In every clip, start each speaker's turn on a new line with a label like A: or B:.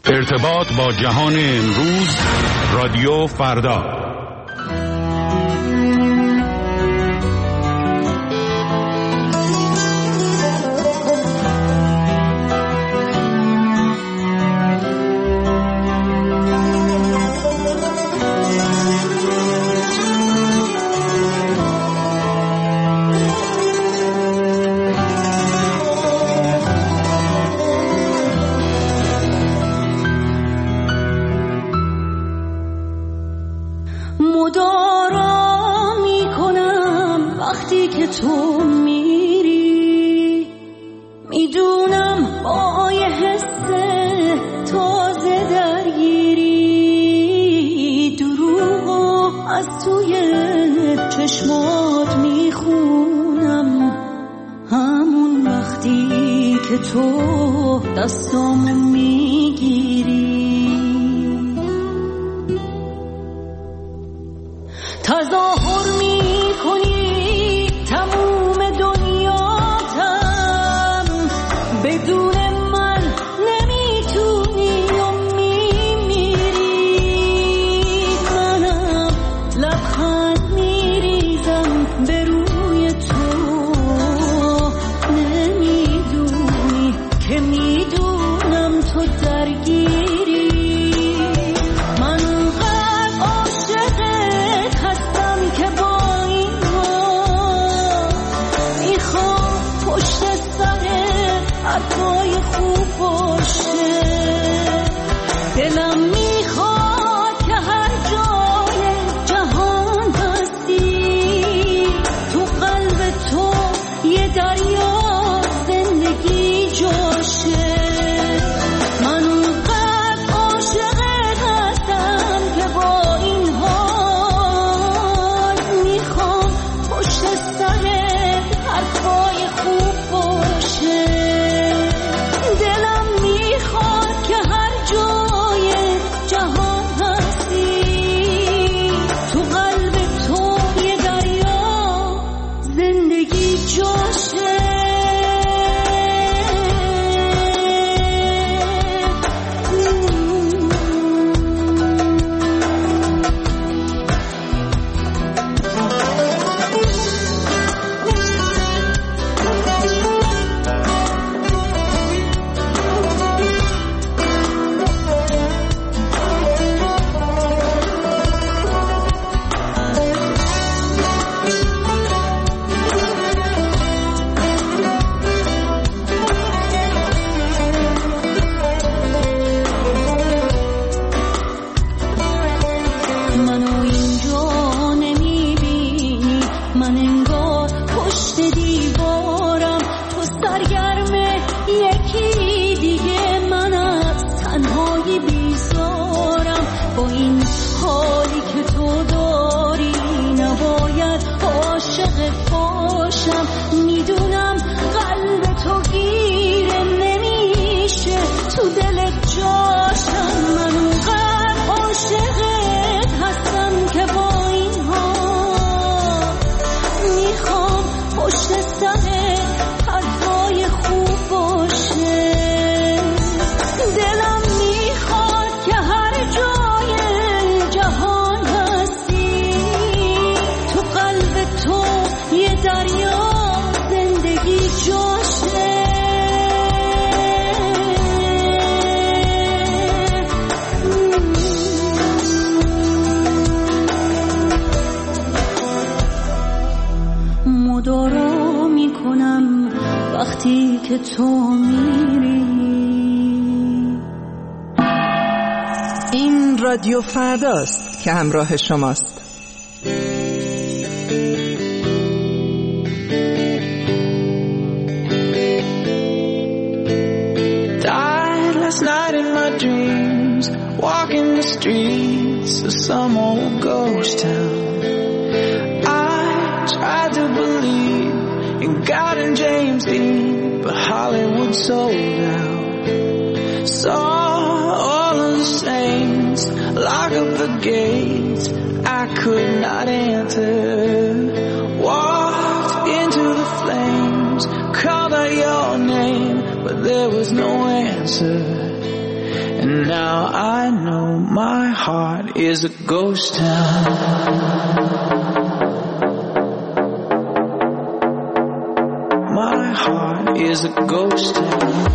A: ارتباط با جهان امروز، رادیو فردا.
B: تو میری میدونم با یه حس تازه درگیری، دروغو از توی چشمات میخونم، همون وقتی که تو دستامو میگیری. تظاهر میکنی تموم دنیاتم، بدون من نمیتونی و میمیری. منم لبخند میریزم به روی تو، نمیدونی که میدونم تو درگیری. من اونقدر عاشقت هستم که با حرفای خوب باشه. دلم میخواد که هر جای جهان هستی، تو قلب تو یه دریا زندگی جاشه. من اونقدر عاشقت هستم که با این حال میخوام پشت سرت حرفای خوب باشه. دلم میخواد که هر جای جهان هستی، تو قلب تو یه دریا زندگی جاشه. مدارا میکنم وقتی که تو میری.
C: این رادیو فرداست که همراه شماست.
D: Died last night in my dreams, walking the streets of some old ghost town. Tried to believe in God and James Dean, but Hollywood sold out. Saw all of the saints lock up the gates I could not enter. Walked into the flames, called out your name, but there was no answer. And now I know my heart is a ghost town. My heart is a ghost town.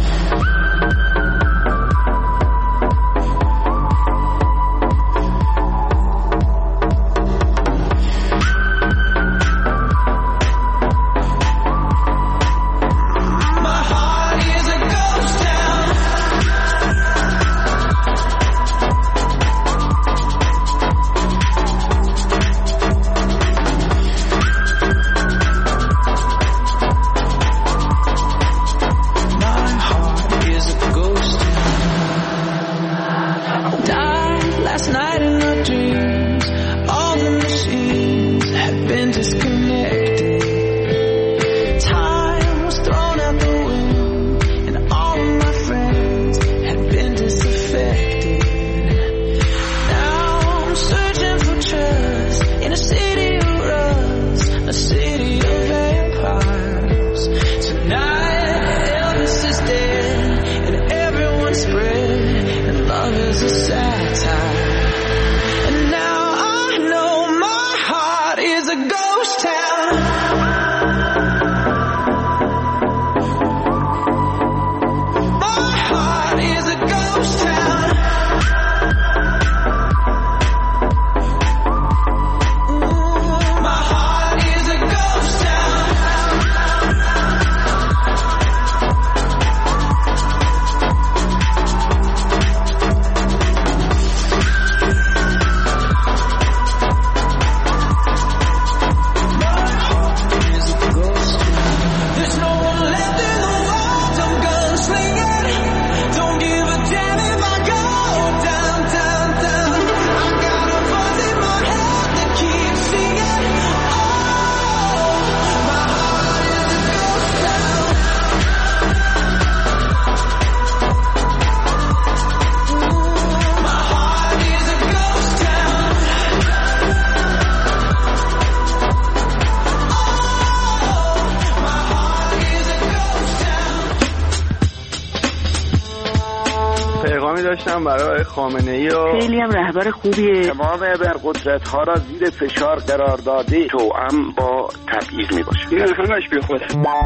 E: داشتم برای خامنه‌ای و
F: خیلی هم رهبر خوبیه.
E: تمام ابرقدرت‌ها را زیر فشار قرار داده توأم با تبعیض میباشه. این همش بیخوده.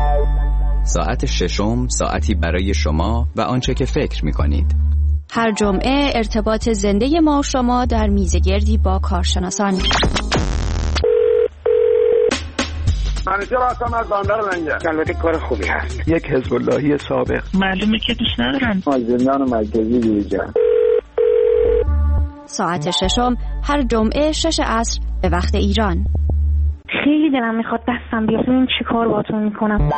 G: ساعت ششم ساعتی برای شما و آنچه که فکر میکنید.
H: هر جمعه ارتباط زنده ما و شما در میزگردی با کارشناسان.
E: منیجر هستم از بندر لنگر. البته کار خوبی هست. یک حزب اللهی سابق.
F: معلومه که دوست ندارم.
E: از زندان مرکزی بیرون.
H: ساعت ششم هر جمعه 6 عصر به وقت ایران.
F: خیلی دلم میخواد دستم بیاد. این چی کار باهاتون میکنم؟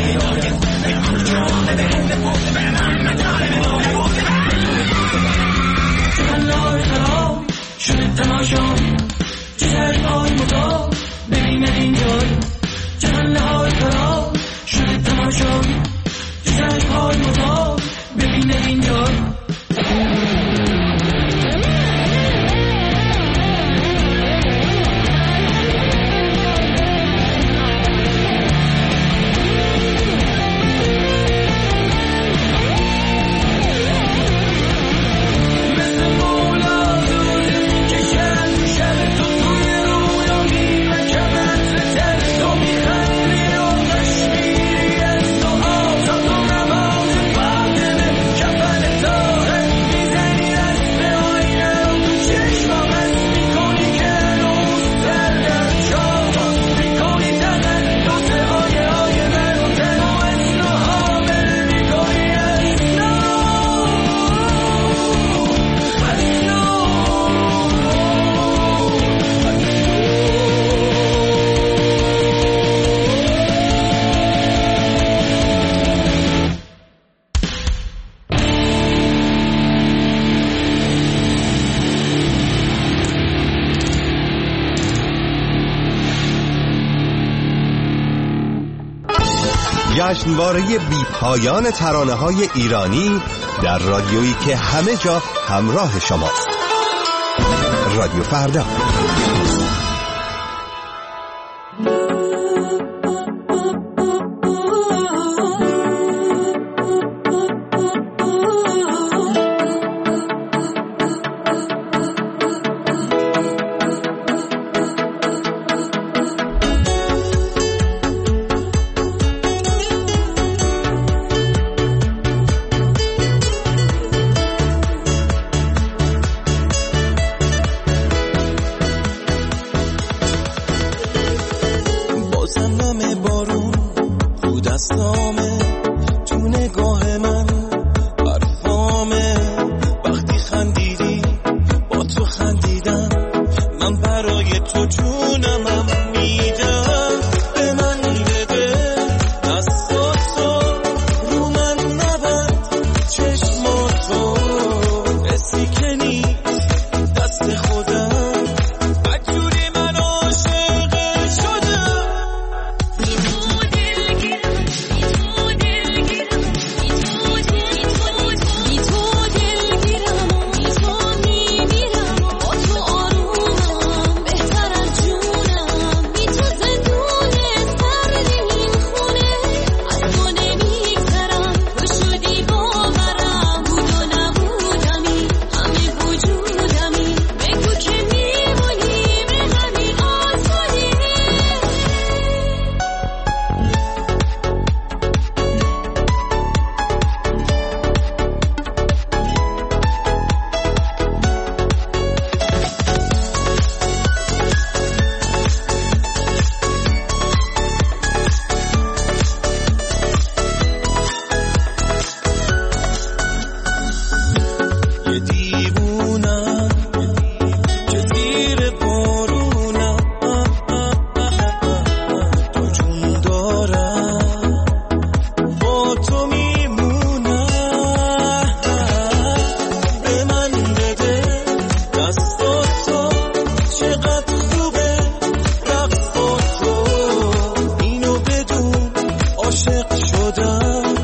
I: جشنواره بی پایان ترانه‌های ایرانی در رادیویی که همه جا همراه شماست. رادیو فردا.
D: عاشق شدم